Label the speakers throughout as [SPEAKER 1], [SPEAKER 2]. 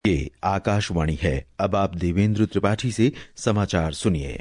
[SPEAKER 1] ये आकाशवाणी है। अब आप देवेंद्र त्रिपाठी से समाचार सुनिए।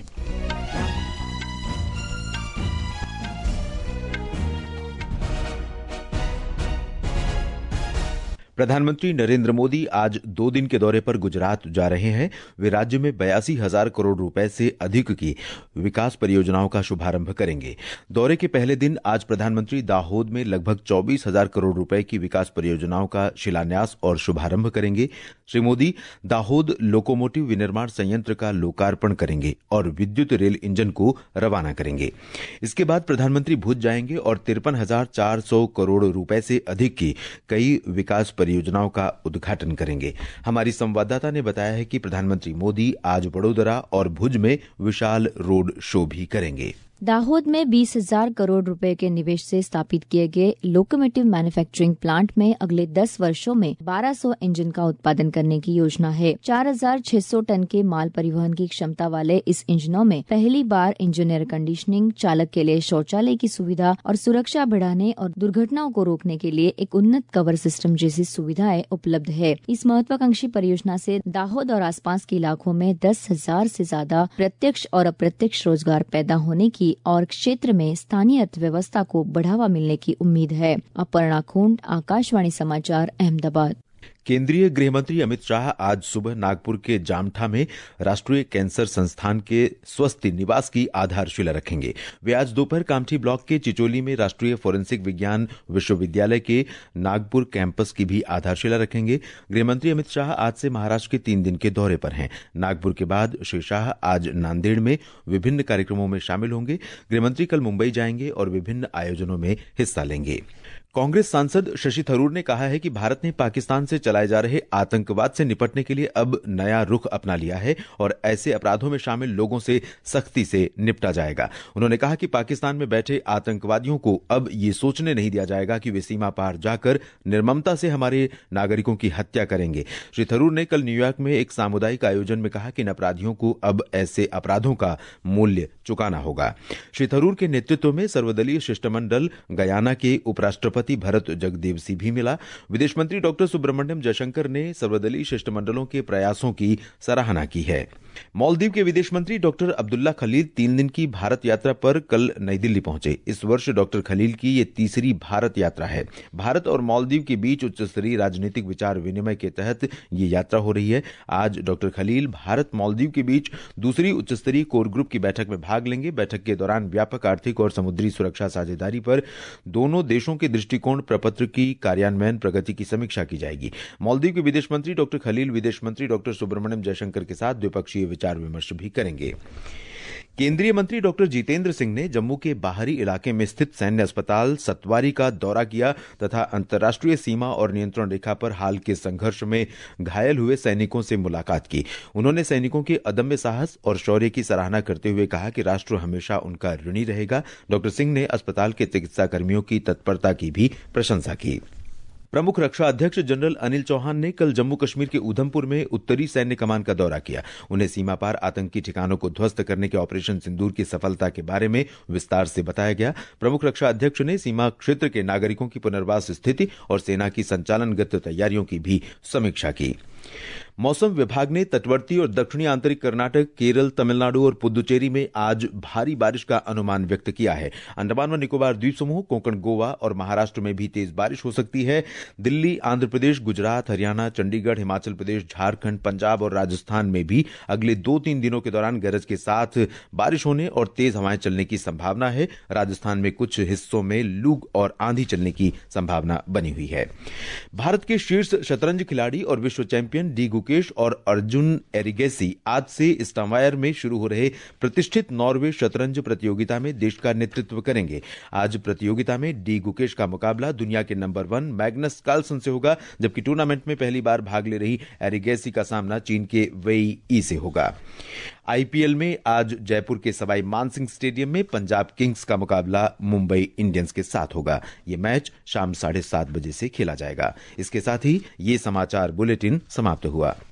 [SPEAKER 1] प्रधानमंत्री नरेंद्र मोदी आज 2 दिन के दौरे पर गुजरात जा रहे हैं। वे राज्य में 82,000 करोड़ रुपए से अधिक की विकास परियोजनाओं का शुभारंभ करेंगे। दौरे के पहले दिन आज प्रधानमंत्री दाहोद में लगभग 24,000 करोड़ रुपए की विकास परियोजनाओं का शिलान्यास और शुभारंभ करेंगे। श्री मोदी दाहोद लोकोमोटिव विनिर्माण संयंत्र का लोकार्पण करेंगे और विद्युत रेल इंजन को रवाना करेंगे। इसके बाद प्रधानमंत्री भुज जाएंगे और 53,400 करोड़ रुपए से अधिक की कई विकास परियोजनाओं का उद्घाटन करेंगे। हमारी संवाददाता ने बताया है कि प्रधानमंत्री मोदी आज वडोदरा और भुज में विशाल रोड शो भी करेंगे।
[SPEAKER 2] दाहोद में 20,000 करोड़ रुपए के निवेश से स्थापित किए गए लोकोमोटिव मैन्युफैक्चरिंग प्लांट में अगले 10 वर्षों में 1200 इंजन का उत्पादन करने की योजना है। 4,600 टन के माल परिवहन की क्षमता वाले इस इंजनों में पहली बार इंजन एयर कंडीशनिंग, चालक के लिए शौचालय की सुविधा और सुरक्षा बढ़ाने और दुर्घटनाओं को रोकने के लिए एक उन्नत कवर सिस्टम जैसी सुविधाएं उपलब्ध है। इस महत्वाकांक्षी परियोजना से दाहोद और आसपास के इलाकों में 10,000 से ज्यादा प्रत्यक्ष और अप्रत्यक्ष रोजगार पैदा होने की और क्षेत्र में स्थानीय अर्थव्यवस्था को बढ़ावा मिलने की उम्मीद है। अपर्णा खोंड, आकाशवाणी समाचार, अहमदाबाद।
[SPEAKER 1] केंद्रीय गृह मंत्री अमित शाह आज सुबह नागपुर के जामठा में राष्ट्रीय कैंसर संस्थान के स्वस्थ निवास की आधारशिला रखेंगे। वे आज दोपहर कामठी ब्लॉक के चिचोली में राष्ट्रीय फोरेंसिक विज्ञान विश्वविद्यालय के नागपुर कैंपस की भी आधारशिला रखेंगे। गृह मंत्री अमित शाह आज से महाराष्ट्र के 3 दिन के दौरे पर हैं। नागपुर के बाद श्री शाह आज नांदेड़ में विभिन्न कार्यक्रमों में शामिल होंगे। गृह मंत्री कल मुंबई जाएंगे और विभिन्न आयोजनों में हिस्सा लेंगे। कांग्रेस सांसद शशि थरूर ने कहा है कि भारत ने पाकिस्तान से चलाए जा रहे आतंकवाद से निपटने के लिए अब नया रुख अपना लिया है और ऐसे अपराधों में शामिल लोगों से सख्ती से निपटा जाएगा। उन्होंने कहा कि पाकिस्तान में बैठे आतंकवादियों को अब ये सोचने नहीं दिया जाएगा कि वे सीमा पार जाकर निर्ममता से हमारे नागरिकों की हत्या करेंगे। श्री थरूर ने कल न्यूयॉर्क में एक सामुदायिक आयोजन में कहा कि इन अपराधियों को अब ऐसे अपराधों का मूल्य चुकाना होगा। श्री थरूर के नेतृत्व में सर्वदलीय शिष्टमंडल गयाना के उपराष्ट्रपति भरत जगदेवसी भी मिला। विदेश मंत्री डॉक्टर सुब्रमण्यम जयशंकर ने सर्वदलीय शिष्टमंडलों के प्रयासों की सराहना की है। मालदीव के विदेश मंत्री डॉक्टर अब्दुल्ला खलील 3 दिन की भारत यात्रा पर कल नई दिल्ली पहुंचे। इस वर्ष डॉक्टर खलील की ये तीसरी भारत यात्रा है। भारत और मालदीव के बीच उच्च स्तरीय राजनीतिक विचार विनिमय के तहत ये यात्रा हो रही है। आज डॉक्टर खलील भारत मालदीव के बीच दूसरी उच्च स्तरीय कोर ग्रुप की बैठक में भाग लेंगे। बैठक के दौरान व्यापक आर्थिक और समुद्री सुरक्षा साझेदारी पर दोनों देशों के दृष्टिकोण प्रपत्र की कार्यान्वयन प्रगति की समीक्षा की जाएगी। मालदीव के विदेश मंत्री डॉक्टर खलील विदेश मंत्री डॉक्टर सुब्रमण्यम जयशंकर के साथ द्विपक्षीय विचार विमर्श भी करेंगे। केंद्रीय मंत्री डॉक्टर जितेंद्र सिंह ने जम्मू के बाहरी इलाके में स्थित सैन्य अस्पताल सतवारी का दौरा किया तथा अंतर्राष्ट्रीय सीमा और नियंत्रण रेखा पर हाल के संघर्ष में घायल हुए सैनिकों से मुलाकात की। उन्होंने सैनिकों के अदम्य साहस और शौर्य की सराहना करते हुए कहा कि राष्ट्र हमेशा उनका ऋणी रहेगा। डॉक्टर सिंह ने अस्पताल के चिकित्सा कर्मियों की तत्परता की भी प्रशंसा की। प्रमुख रक्षा अध्यक्ष जनरल अनिल चौहान ने कल जम्मू कश्मीर के उधमपुर में उत्तरी सैन्य कमान का दौरा किया। उन्हें सीमा पार आतंकी ठिकानों को ध्वस्त करने के ऑपरेशन सिंदूर की सफलता के बारे में विस्तार से बताया गया। प्रमुख रक्षा अध्यक्ष ने सीमा क्षेत्र के नागरिकों की पुनर्वास स्थिति और सेना की संचालनगत तैयारियों की भी समीक्षा की। मौसम विभाग ने तटवर्ती और दक्षिणी आंतरिक कर्नाटक, केरल, तमिलनाडु और पुदुचेरी में आज भारी बारिश का अनुमान व्यक्त किया है। अंडमान व निकोबार द्वीप समूह, कोंकण, गोवा और महाराष्ट्र में भी तेज बारिश हो सकती है। दिल्ली, आंध्र प्रदेश, गुजरात, हरियाणा, चंडीगढ़, हिमाचल प्रदेश, झारखंड, पंजाब और राजस्थान में भी अगले 2-3 दिनों के दौरान गरज के साथ बारिश होने और तेज हवाएं चलने की संभावना है। राजस्थान में कुछ हिस्सों में लू और आंधी चलने की संभावना बनी हुई है। भारत के शीर्ष शतरंज खिलाड़ी और विश्व चैंपियन डी गुकेश और अर्जुन एरिगेसी आज से स्टावायर में शुरू हो रहे प्रतिष्ठित नॉर्वे शतरंज प्रतियोगिता में देश का नेतृत्व करेंगे। आज प्रतियोगिता में डी गुकेश का मुकाबला दुनिया के नंबर 1 मैग्नस कार्लसन से होगा, जबकि टूर्नामेंट में पहली बार भाग ले रही एरिगेसी का सामना चीन के वेई ई से होगा। आईपीएल में आज जयपुर के सवाई मानसिंह स्टेडियम में पंजाब किंग्स का मुकाबला मुंबई इंडियंस के साथ होगा। यह मैच शाम 7:30 बजे से खेला जाएगा। इसके साथ ही ये समाचार बुलेटिन समाप्त हुआ।